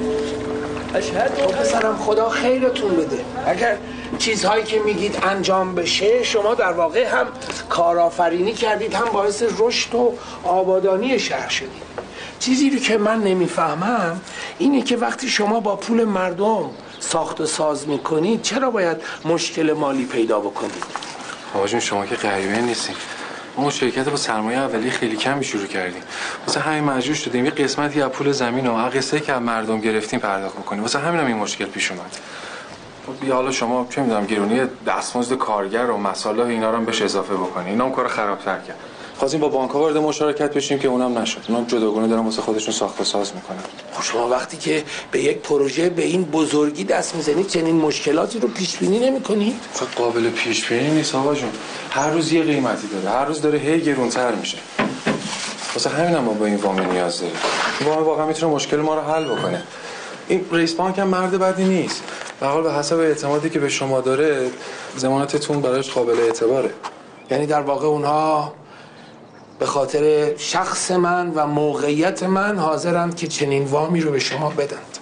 Q: أشهد
R: پسرم خدا خیرتون بده. اگر چیزهایی که میگید انجام بشه شما در واقع هم کارآفرینی کردید هم باعث رشد و آبادانی شهر شدید. چیزی رو که من نمیفهمم اینه که وقتی شما با پول مردم ساخت و ساز میکنید چرا باید مشکل مالی پیدا بکنید؟
H: آقا جون شما که غریبه نیستیم. ما شرکت با سرمایه اولیه خیلی کمی شروع کردیم. واسه همین مجبور شدیم یه قسمتی از پول زمین و قسطی که از مردم گرفتیم پرداخت بکنیم. واسه همینم این مشکل پیش اومد. خب حالا شما چه میدونم گرونی دستمزد کارگر و مسائل اینا رو هم بهش اضافه بکنید. اینا هم کارو خراب‌تر کرد. خواستیم با بانک‌ها وارد مشارکت بشیم که اونم نشد. اونا جداگانه دارن واسه خودشون ساخت و ساز میکنن.
R: شما وقتی که به یک پروژه به این بزرگی دست میزنید چنین مشکلاتی رو پیش بینی نمی‌کنید؟
H: خب قابل پیش بینی نیست آقا جون. هر روز یه قیمتی داره. هر روز داره هی گرونتر میشه. واسه همینم ما با این وام نیاز داریم. وام واقعا میتونه مشکل ما رو حل بکنه. این رئیس بانک هم مرد بدی نیست. به حال به حسب اعتمادی که به شما داره ضمانتتون براش قابل اعتباره.
R: یعنی در واقع اونها به خاطر شخص من و موقعیت من حاضرند که چنین وامی رو به شما بدند.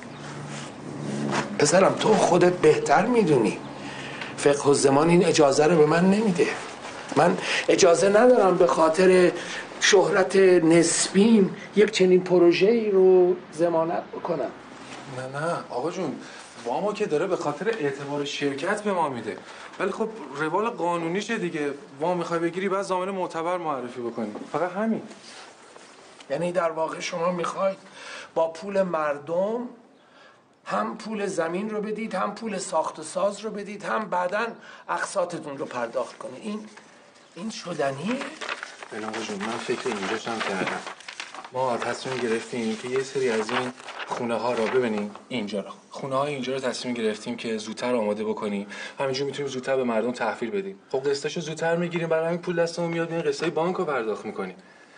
R: پسرم تو خودت بهتر میدونی فقه الزمان این اجازه رو به من نمیده. من اجازه ندارم به خاطر شهرت نسبیم یک چنین پروژه‌ای رو ضمانت بکنم.
H: نه آقا جون وامو که داره به خاطر اعتبار شرکت به ما میده. ولی خب روال قانونیشه دیگه. وام میخوای بگیری بعد ضامن معتبر معرفی بکنی. فقط همین.
R: یعنی در واقع شما میخواید با پول مردم هم پول زمین رو بدید هم پول ساخت و ساز رو بدید هم بعداً اقساطتون رو پرداخت کنید. این شدنیه؟
H: بله آقا جون من فکر اینجاش هم کردم. ما تصمیم گرفتیم که یه سری از این خونه ها رو ببینیم اینجا رو. خونه های اینجا رو تصمیم گرفتیم که زودتر آماده بکنیم. همینجور میتونیم زودتر به مردم تحویل بدیم. خب قسطاشو زودتر میگیریم برای همین پول دستمون میاد میاد قسطای بانک رو پرداخت میکنیم.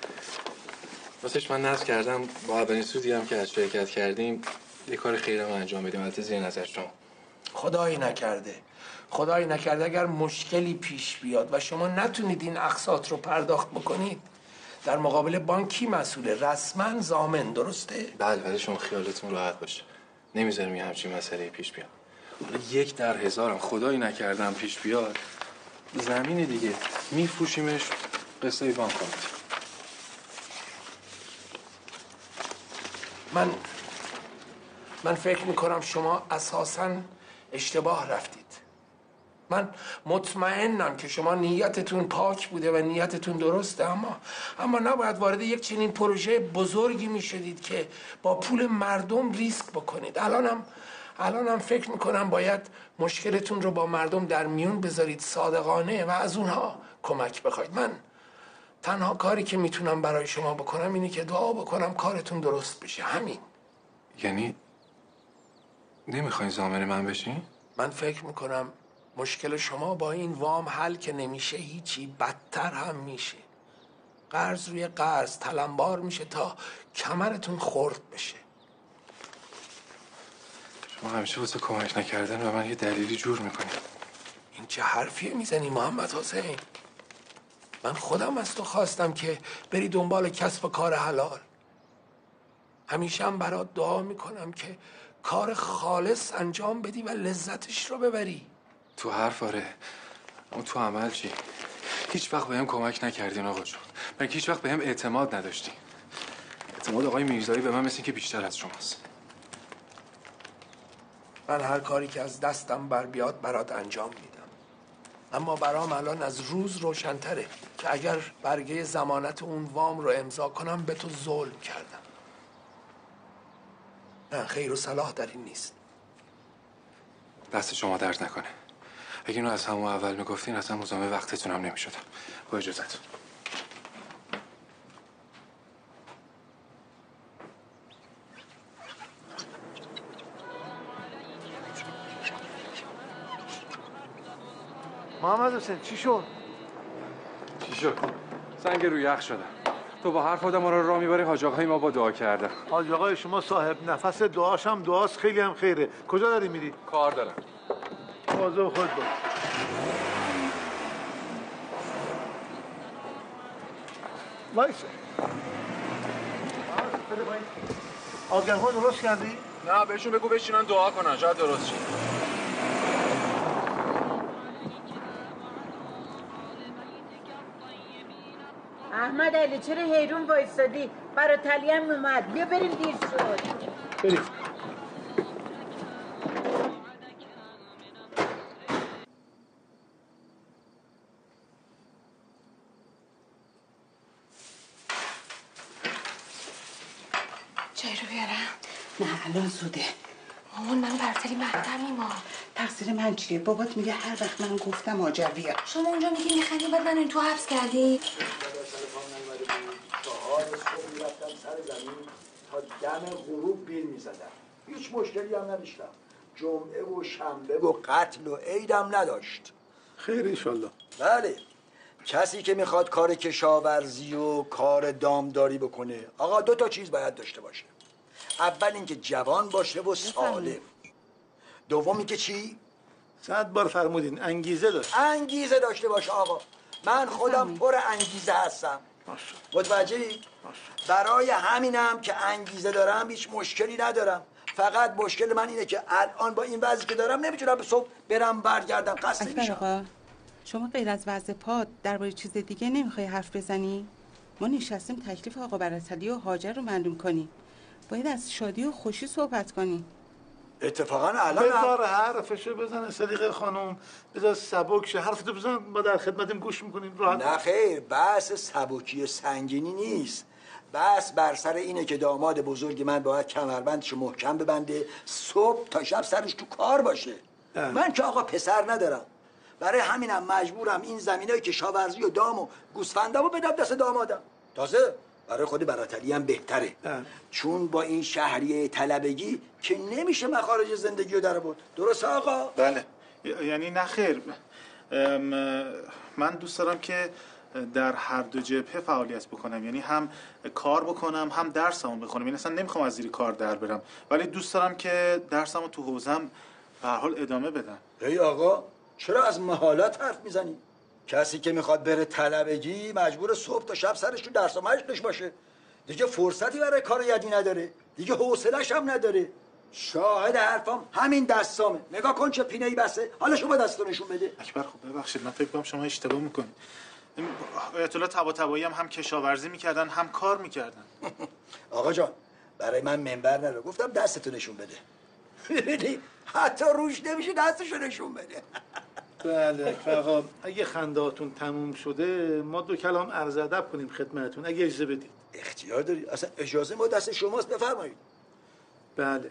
H: واسش من نذر کردم با اولین سودی هم که از شرکت کردیم یه کار خیرم انجام بدیم. البته زیر نظر شما.
R: خدایی نکرده اگر مشکلی پیش بیاد و شما نتونید این اقساط رو پرداخت بکنید در مقابل بانک کی مسئوله؟ رسما ضامن، درسته؟
H: بله ولی شما خیالتون راحت باشه. نمیذاریم یه همچین مسئله پیش بیاد. حالا 1 در 1000 خدایی نکردم پیش بیاد زمین دیگه میفروشیمش قسطای بانک رو
R: من فکر میکنم شما اساساً اشتباه رفتید. من مطمئنم که شما نیتتون پاک بوده و نیتتون درسته اما نباید وارد یک چنین پروژه بزرگی میشدید که با پول مردم ریسک بکنید. الانم فکر میکنم باید مشکلتون رو با مردم در میون بذارید صادقانه و از اونها کمک بخواید. من تنها کاری که میتونم برای شما بکنم اینه که دعا بکنم کارتون درست بشه. همین.
H: یعنی نمیخواین ضامن من بشین؟
R: من فکر میکنم مشکل شما با این وام حل که نمیشه هیچی بدتر هم میشه. قرض روی قرض تلمبار میشه تا کمرتون خرد بشه.
H: شما همیشه واسه کمک نکردن و من یه دلیلی جور میکنی.
R: این چه حرفیه میزنی محمد حسین؟ من خودم از تو خواستم که بری دنبال کسب و کار حلال. همیشه هم برات دعا میکنم که کار خالص انجام بدی و لذتش رو ببری.
H: تو حرف آره اما تو عمل چی؟ هیچ وقت بهم کمک نکردین آقا جون. من هیچ وقت بهم اعتماد نداشتین. اعتماد آقای میرزایی به من مثل که بیشتر از شماست.
R: من هر کاری که از دستم بر بیاد برات انجام میدم. اما برام الان از روز روشن‌تره که اگر برگه ضمانت اون وام رو امضا کنم به تو ظلم کردم. نه خیر و صلاح در این نیست.
H: دست شما درد نکنه. اگه اینو از همون اول میگفتین اصلا مزاحم وقتتون هم نمیشدم. با اجازهتون.
F: محمد حسین چی شد؟
H: سنگ رو یخ شدن. تو با حرف آدم رو راه میبری. حاج آقای ما با دعا کردن.
F: حاج آقای شما صاحب نفس دعاش هم دعاست، خیلی هم خیره. کجا داری میری؟
H: کار دارم.
F: مواظب خود باش. وایسا. آگرها درست کردی؟
H: نه بهشون بگو بشینن دعا کنن، شاید درست شه.
S: احمد علی چرا حیرون وایسادی؟ براتلی هم اومد. بیا بریم، دیر شد.
F: بریم.
M: چای رو بیارم؟
L: نه الان زوده.
M: مامان من برتری مهدم ما.
L: تقصیر من چیه؟ بابات میگه هر وقت من گفتم آجر بیا.
M: شما اونجا میگی میخندی بعد من تو حبس کردی؟
T: 4 صبح میرفتم سر زمین تا دم غروب بیل میزدم، هیچ مشکلی هم نداشتم. جمعه و شنبه و قتل و عیدم نداشت.
F: خیر انشالله.
T: بله، کسی که میخواد کار کشاورزی و کار دامداری بکنه آقا 2 تا چیز باید داشته باشه. اول اینکه جوان باشه و سالم. دومی که چی؟
F: 100 بار فرمودین انگیزه داشت.
T: انگیزه داشته باشه آقا. من خودم پر انگیزه هستم. متوجهی؟ برای همینم که انگیزه دارم هیچ مشکلی ندارم. فقط مشکل من اینه که الان با این وضعی که دارم نمیتونم به صبح برم برگردم، خسته میشم.
L: آقا شما غیر از وضع پاد درباره چیز دیگه نمیخوای حرف بزنی؟ ما نشستیم تکلیف آقا براتلی و هاجر رو معلوم کنیم. باید از شادی و خوشی صحبت کنیم.
T: اتفاقا الان
F: بذار حرفشو بزنه صدیقه خانم، بذار سبک شه. حرفتو بزن، ما در خدمتیم گوش میکنیم. راحت.
T: نه خیر، بحث سبکی و سنگینی نیست. بحث بر سر اینه که داماد بزرگ من باید کمربندشو محکم ببنده، صبح تا شب سرش تو کار باشه. من که آقا پسر ندارم، برای همینم مجبورم این زمینای کشاورزی و دام و گوسفندامو بدم دست دامادم. تازه برای خود براتلی هم بهتره، چون با این شهریه طلبگی که نمیشه مخارج زندگی رو در بود. درسته آقا؟
B: بله. یعنی نه خیر، من دوست دارم که در هر دو جبهه فعالیت بکنم، یعنی هم کار بکنم هم درسمو بخونم. یعنی اصلا نمیخوام از زیر کار در برم، ولی دوست دارم که درسمو تو حوزم به هر حال ادامه بدم.
T: ای آقا چرا از محالات حرف میزنی؟ کسی که میخواد بره طلبگی مجبور صبح تا شب سرش تو درس و مشقش باشه. دیگه فرصتی برای کار یدی نداره، دیگه حوصله‌اش هم نداره. شاهد حرفام همین دستامه. نگاه کن چه پینه‌ای بسته. حالا شما دستو نشون بده.
B: اکبر خب ببخشید، من فکر کنم شما اشتباه میکنید. آیت الله طباطبایی هم کشاورزی میکردن هم کار میکردن.
T: آقا جان برای من منبر نرو، گفتم دستتو نشون بده. ببینی حتی روش نمیشه دستشو نشون بده.
F: بله اکبر آقا، اگه خندهاتون تموم شده ما 2 کلام عرض ادب کنیم خدمتتون، اگه اجازه بدید.
T: اختیار داری، اصلا اجازه ما دست شماست، بفرمایید.
F: بله.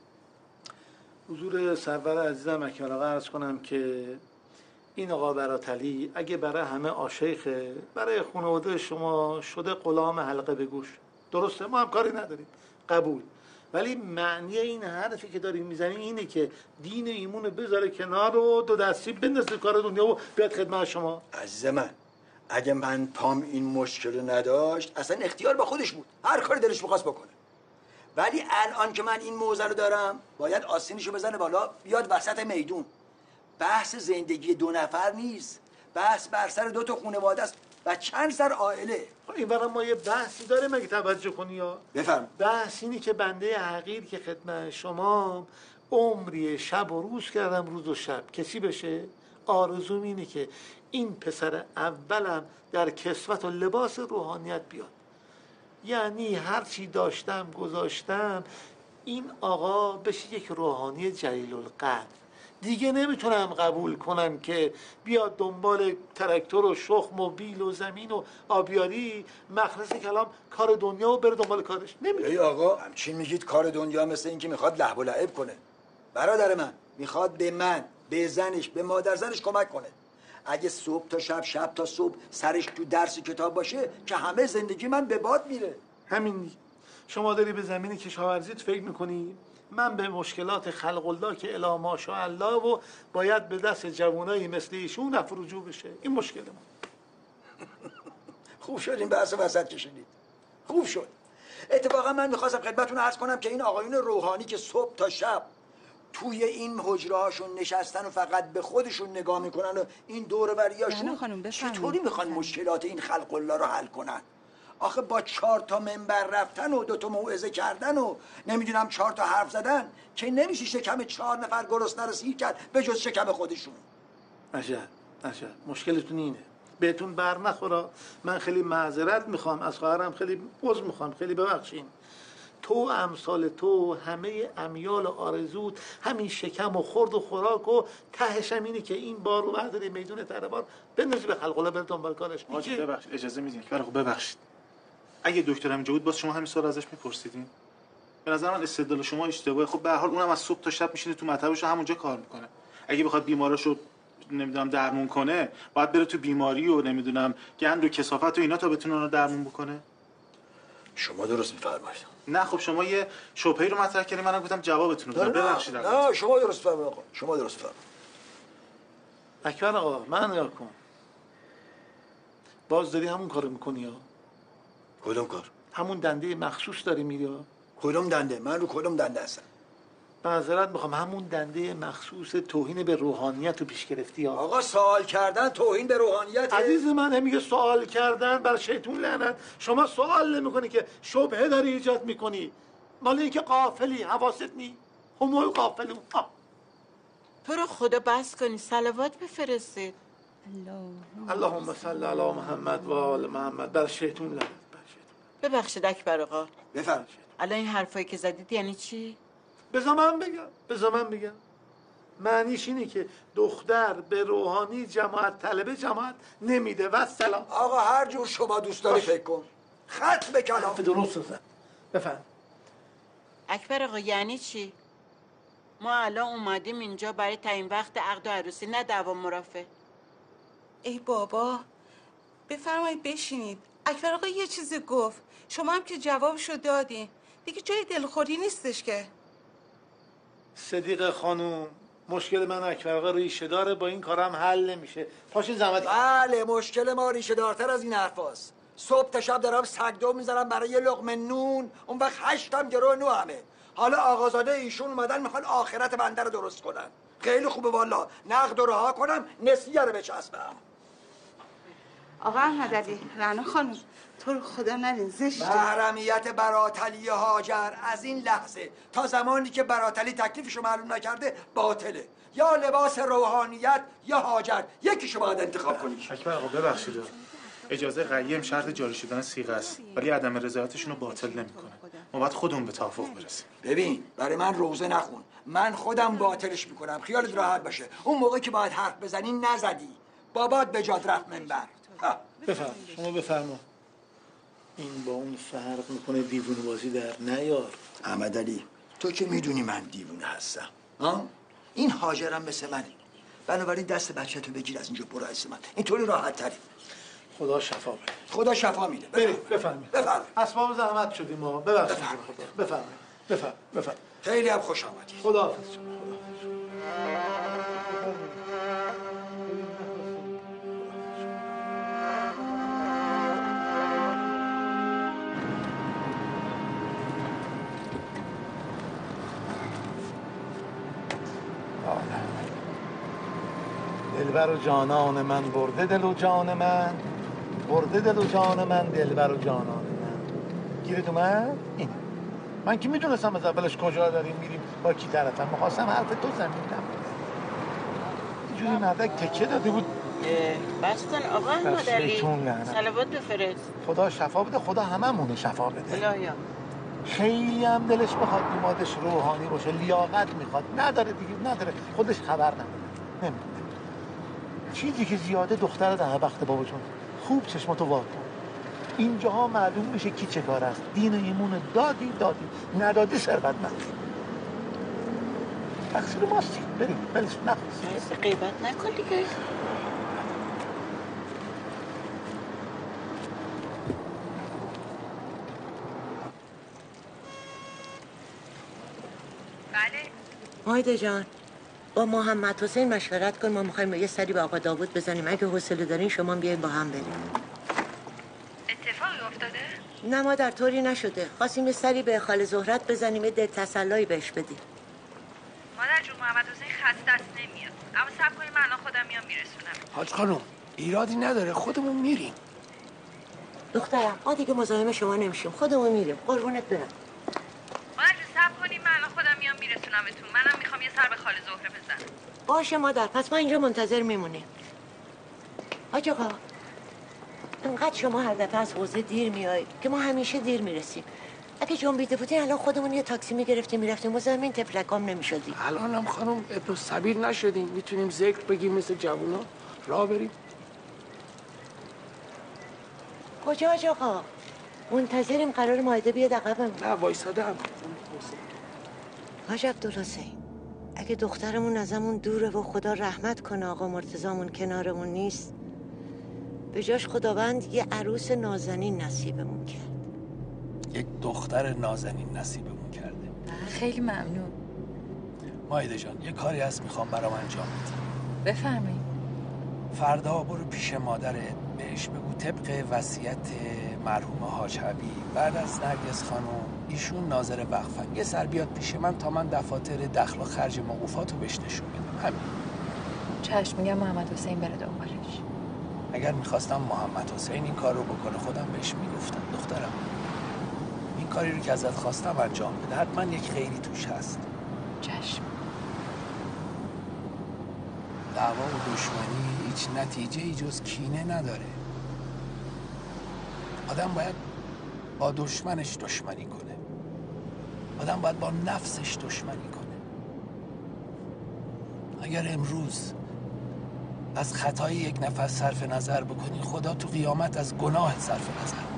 F: حضور سرور عزیزم اکبر آقا عرض کنم که این آقا براتلی اگه برای همه عاشقه، برای خانواده شما شده غلام حلقه به گوش. درسته، ما هم کاری نداریم، قبول. ولی معنی این حرفی که داریم میزنیم اینه که دین و ایمون بذاره کنار و 2 دستی بندازه کار دنیا و بیاد خدمت شما.
T: عزیز من، اگه من پام این مشکل نداشت اصلا اختیار با خودش بود، هر کاری دلش می‌خواست بکنه. ولی الان که من این موزه رو دارم باید آستینشو بزنه بالا بیاد وسط میدون. بحث زندگی 2 نفر نیست، بحث بر سر 2 تا خانواده است و چند سر عائله.
F: این برای ما یه بحثی داره مگه توجه کنی یا؟
T: بفرم.
F: بحث اینی که بنده حقیر که خدمت شما عمری شب و روز کردم، روز و شب کسی بشه. آرزوم اینه که این پسر اولم در کسوت و لباس روحانیت بیاد. یعنی هر چی داشتم گذاشتم این آقا بشه یک روحانی جلیل القدر. دیگه نمیتونم قبول کنم که بیاد دنبال تراکتور و شخم و بیل و زمین و آبیاری، مخلص کلام کار دنیا و بره دنبال کارش. نمیتونم.
T: ای آقا همچین میگید کار دنیا مثل این که میخواد لهو و لعب کنه. برادر من میخواد به من، به زنش، به مادر زنش کمک کنه. اگه صبح تا شب، شب تا صبح سرش تو درس کتاب باشه که همه زندگی من به باد میره.
F: همین. شما داری به زمین کشاورزیت فکر میکنی، من به مشکلات خلق الله که الا ماشاءالله و باید به دست جوانایی مثل ایشون رفع رجوع بشه. این مشکل ما.
T: خوب شد این بحث وسط کشیدید. خوب شد. اتفاقا من میخواستم خدمتتون عرض کنم که این آقایون روحانی که صبح تا شب توی این حجره هاشون نشستن و فقط به خودشون نگاه میکنن و این دور بریاشون چطوری میخوان مشکلات این خلق الله رو حل کنن؟ آخه با 4 تا منبر رفتن و 2 تا موعظه کردن و نمیدونم 4 تا حرف زدن که نمیشه شکم 4 نفر گرسنه رو سیر کرد به جز شکم خودشون.
F: عجب مشکلتون اینه. بهتون بر نخورا. من خیلی معذرت میخوام از خواهرم، خیلی عذر میخوام، خیلی ببخشین. تو امثال تو همه امیال آرزوت همین شکم و خورد و خوراک و تهش هم اینه که این بار رو برداری میدون تربار بندازی به خلق الله بره دنبال کارش.
B: آجی ببخشید اجازه میدین که ببخشید اگه دکترم اینجا بود باز شما همین سوال ازش میپرسیدین؟ به نظر من استدلال شما اشتباهه. خب به هر حال اونم از صبح تا شب میشینه تو مطبش و همونجا کار میکنه. اگه بخواد بیماراشو نمیدونم درمون کنه باید بره تو بیماری و نمیدونم گند و کثافت و اینا تا بتونه اونو درمون بکنه.
T: شما درست میفرمایید.
B: نه خب شما یه شبهه‌ای رو مطرح کردین، منم گفتم جوابتون رو بدم. ببخشید.
T: نه شما درست فرمایید آقا، شما درست فرمایید.
F: اکبر آقا من نگاه کن. باز داری همون کارو میکنی ها؟
T: کدوم کار؟
F: همون دنده مخصوص داری میری ها؟
T: کدوم دنده؟ من رو کدوم دنده هستم؟
F: معذرت میخوام، همون دنده مخصوص توهین به روحانیت رو پیش گرفتی ها.
T: آقا سوال کردن توهین به روحانیت؟
F: عزیز من میگه سوال کردن بر شیطون لعنت. شما سوال نمیکنی که شبهه داری ایجاد میکنی. مال اینکه غافلی، حواست نی. هم الغافلون.
S: تو رو خدا بس کنی، صلوات بفرستید.
F: اللهم صل علی محمد و آل محمد. بر شیطون لعنت.
S: ببخشید اکبر آقا.
T: بفرمایید.
S: الان این حرفایی که زدید یعنی چی؟
F: بذار من بگم. معنیش اینه که دختر به روحانی جماعت طلبه جماعت نمیده و سلام.
T: آقا هر جور شما دوست داری فکر کن. خط به کلام.
F: درست زد. بفرم.
S: اکبر آقا یعنی چی؟ ما الان اومدیم اینجا برای تعیین وقت عقد و عروسی، نه دعوا مرافعه.
L: ای بابا بفرمایید بشینید. اکبر آقا یه چیزی گفت، شما هم که جوابشو دادین، دیگه جای دلخوری نیستش که.
F: صدیق خانوم مشکل من اکبر آقا ریشه داره، با این کارم حل نمیشه. پاشین زحمت.
T: بله مشکل ما ریشه دارتر از این حرفاست. صبح تا شب دارم سگدو میذارم برای یه لقمه نون، اون وقت 8 هم گرو نو همه. حالا آقازاده ایشون اومدن میخوان آخرت بنده رو درست کنن. خیلی خوبه والا، نقد رو رها کنم، نسیه رو بچسبم.
L: آقا احمد علی، رعنا خانم تو رو خدا نرین، زشته.
T: محرمیت براتلی هاجر از این لحظه تا زمانی که براتلی تکلیفشو معلوم نکرده باطله. یا لباس روحانیت یا هاجر، یکیشو باید انتخاب کنی.
B: اکبر آقا ببخشید، اجازه قیم شرط جاری شدن صیغه است، ولی عدم رضایتشون رو باطل نمیکنه. ما باید خودمون به توافق برسیم.
T: ببین برای من روزه نخون، من خودم باطلش میکنم، خیالت راحت باشه. اون موقعی که باید حرف بزنی نزدی، بابات به جات رفت منبر.
F: بفرما شما بفرما. این با اون فرق میکنه، دیوونه بازی در نیار.
T: احمد علی تو که میدونی من دیوونه هستم ها؟ این هاجرم مثل منه، بنابراین دست بچه تو بگیر از اینجا برو از من، اینطوری راحت تری.
F: خدا شفا بده.
T: خدا شفا میده.
F: برید بفرمایید. اسباب زحمت شدیم ما، ببخشید. بفرمایید.
T: خیلی هم خوش آمدید.
F: خداحافظ. دلبر و جانان من برده دل و جان من، برده دل و جان من، دلبر و جانان من. گیرت اومد؟ این من که میدونستم از اولش کجا داریم میریم با کی طرفم. میخواستم حرف تو زمینم اینجوری مردک تکه داده بود.
S: بس کن آقا احمد علی، صلوات بفرست.
F: خدا شفا بده، خدا هممون شفا بده.
S: الهیا.
F: خیلی هم دلش بخواد بیمادش روحانی باشه، لیاقت میخواد، نداره دیگه، نداره، خودش خبر نداره، نمیدونه. چیزی که زیاده دختر ده وقت بابا جون، خوب چشماتو وا کن. اینجاها معلوم میشه کی چه کار است. دین و ایمون دادی ندادی ثروتمند. تقصیر ماستی. بریم نخواست.
S: غیبت نکن دیگه.
O: مایده جان با محمد حسین مشورت کن، ما میخوایم یه سری به آقا داوود بزنیم، اگه حوصله دارین شما بیاین با هم بریم.
G: اتفاقی افتاده؟
O: نه مادر طوری نشده. خواستیم یه سری به خاله زهرت بزنیم، یه دل تسلایی بهش بدیم.
G: مادر جون محمد حسین خسته است نمیاد. اما صبر کنیم، من الان خودم میام میرسونم.
R: حاج خانم ایرادی نداره، خودمون میریم.
O: دخترم ما دیگه مزاحم شما نمیشیم، خودمون میریم. قربونت برم.
G: مادر جون صبر کنیم، من الان خودم میام میرسونمتون. منم میخوام یه سر به خاله زهره بزنم.
O: باشه مادر، پس ما اینجا منتظر میمونیم. حاج آقا انقدر شما هر دفعه از حوزه دیر میایید که ما همیشه دیر میرسیم. اگه جنبیده بودین الان خودمون یه تاکسی میگرفتیم میرفتیم، مزاحم این تفلکام نمیشدیم.
R: الان هم خانم ابن السبیل نشدیم، میتونیم ذکر بگیم مثل جوونا راه بریم.
O: کجا حاج آقا؟ منتظریم قرار مائده بیاد عقبمون.
R: نه وایسادم.
O: حاج عبدالحسین اگه دخترمون ازمون دوره و خدا رحمت کنه آقا مرتضامون کنارمون نیست، به جاش خداوند یه عروس نازنین نصیبمون کرد.
R: یک دختر نازنین نصیبمون کرده.
G: خیلی ممنون.
R: مائده جان یه کاری هست میخوام برام انجام بدی.
G: بفرمایید.
R: فردا برو پیش مادرت بهش بگو طبق وصیت مرحوم حاج حبیب بعد از نرگس خانم ایشون ناظر وقفن یه سر بیاد پیش من تا من دفاتر دخل و خرج موقوفاتو بهش نشون بدم. همین.
G: چشم، میگم محمد حسین بره دنبالش.
R: اگر میخواستم محمد حسین این کار رو بکنه خودم بهش میگفتم دخترم این کاری رو که ازت خواستم انجام بده، حتما یک خیری توش هست.
G: چشم.
R: دعوا و دشمنی هیچ نتیجه ای جز کینه نداره. آدم باید با دشمنش دشمنی کنه. آدم باید با نفسش دشمنی کنه. اگر امروز از خطای یک نفر صرف نظر بکنی خدا تو قیامت از گناهت صرف نظر بکنه.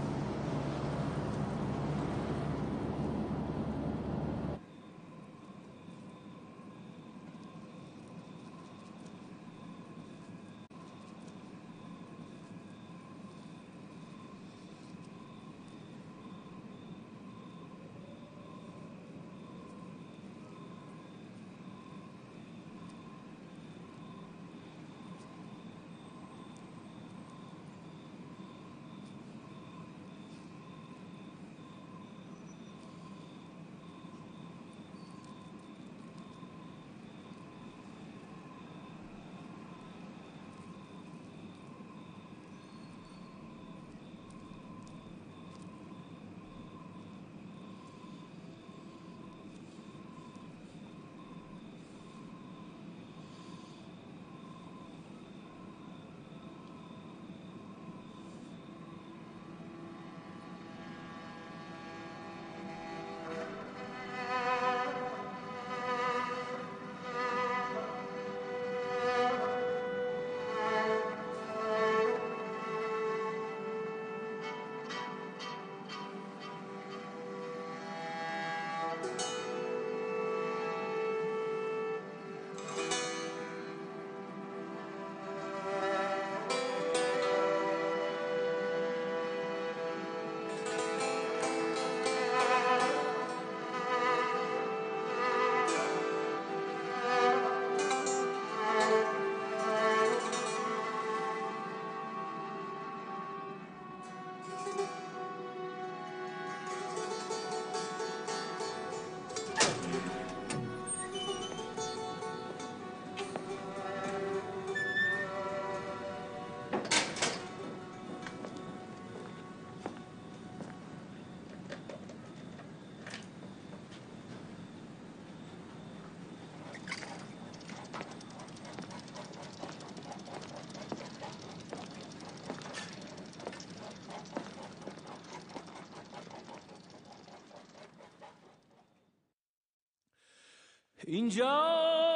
Q: اینجا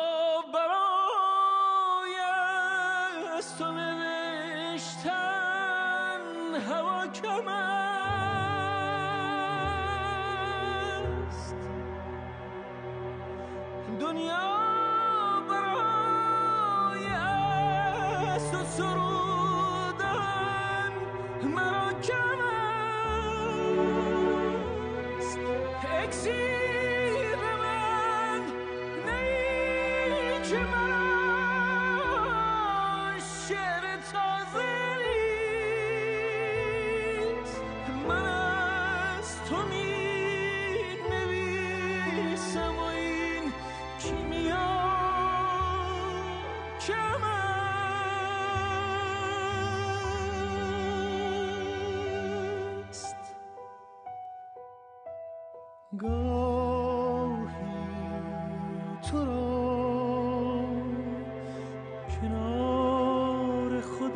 Q: برای از تو نوشتن هوا کم است، دنیا برای از تو سرودن مرا کم است. اکسیر من که من شعر تازه نیست، من گاهی تو را کنار خود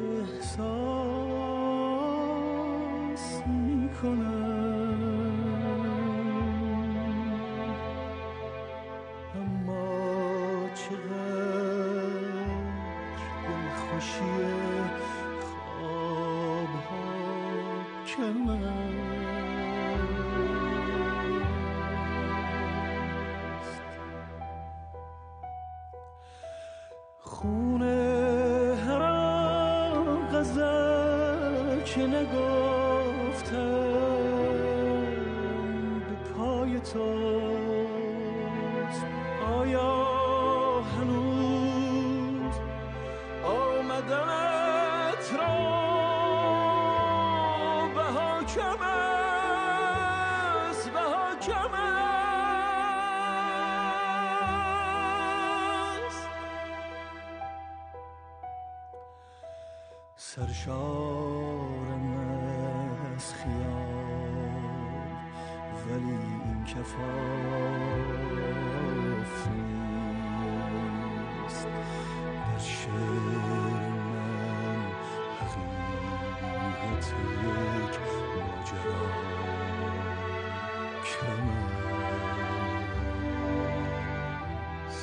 Q: احساس میکنم، اما چقدر دلخوشی خوابها کم است. خونه هر آن غزل که نگفتم به پای توست. آیا هنوز آمدنت را بها کم است، بها کم است. سرشارم از خیال ولی این کفاف نیست. در شعر من حقیقت یک ماجرا کم است.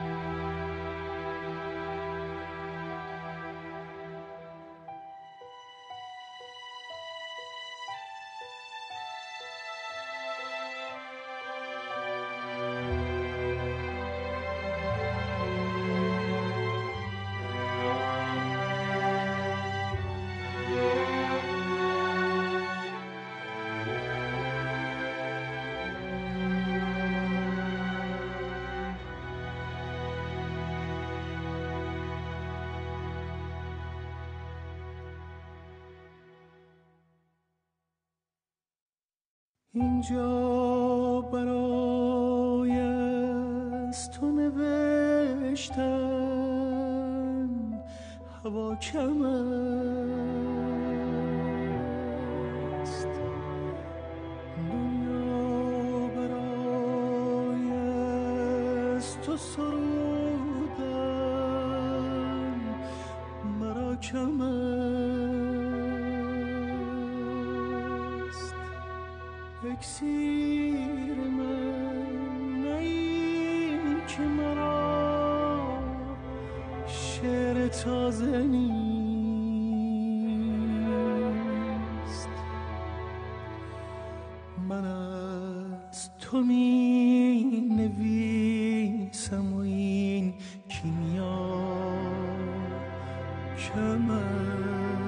Q: اینجا برای از تو نوشتن هوا کم است. دنیا برای از تو سرودن مرا کم است. اکسیر من نی که مرا شعر تازه نیست. من از تو می نویسم و این کیمیا کم است.